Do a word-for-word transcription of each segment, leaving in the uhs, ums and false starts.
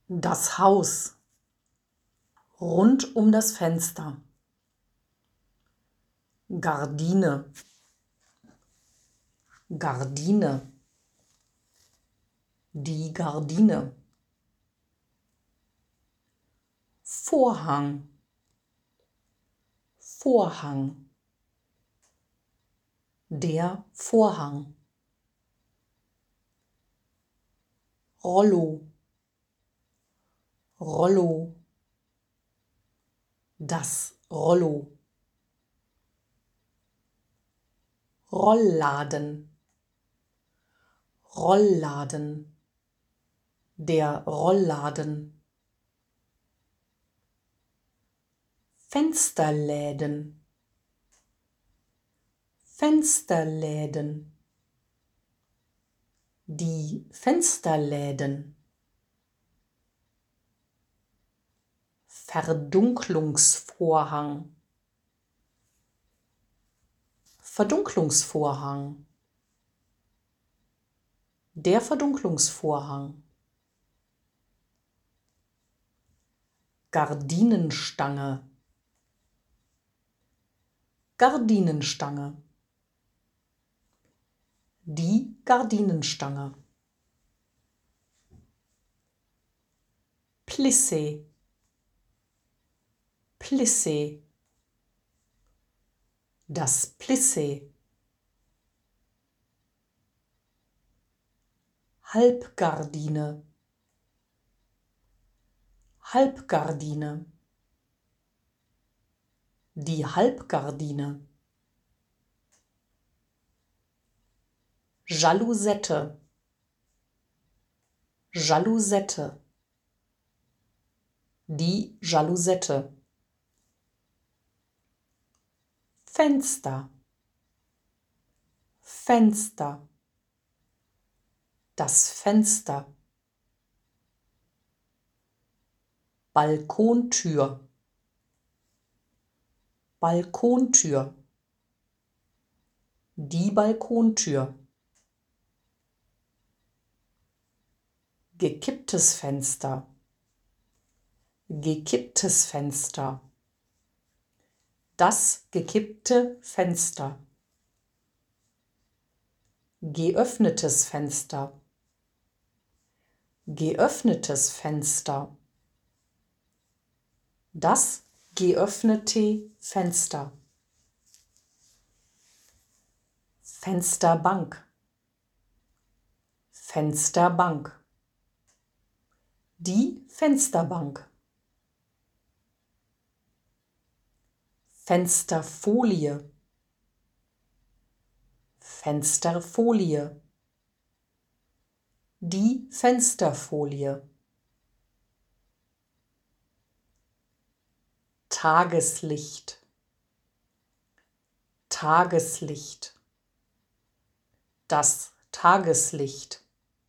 Das Haus. Rund um das Fenster. Gardine. Gardine. Die Gardine. Vorhang. Vorhang. Der Vorhang. Rollo. Rollo. Das Rollo. Rollladen. Rollladen. Der Rollladen. Fensterläden. Fensterläden. Die Fensterläden. Verdunklungsvorhang. Verdunklungsvorhang. Der Verdunklungsvorhang. Gardinenstange. Gardinenstange. Die Gardinenstange. Plissé. Plissé. Das Plissé. Halbgardine. Halbgardine. Die Halbgardine. Jalousette. Jalousette. Die Jalousette. Fenster. Fenster. Das Fenster. Balkontür. Balkontür. Die Balkontür. Gekipptes Fenster. Gekipptes Fenster. Das gekippte Fenster. Geöffnetes Fenster. Geöffnetes Fenster. Das geöffnete Fenster. Fensterbank. Fensterbank. Die Fensterbank. Fensterfolie. Fensterfolie. Die Fensterfolie. Tageslicht. Tageslicht. Das Tageslicht.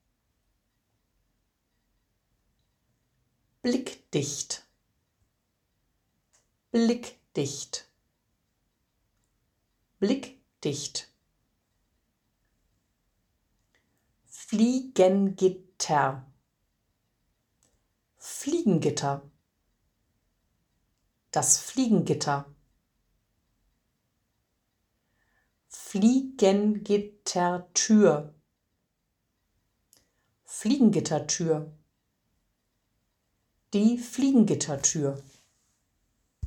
Blickdicht. Blickdicht. Blickdicht. Fliegengitter. Fliegengitter. Das Fliegengitter. Fliegengittertür. Fliegengittertür. Die Fliegengittertür.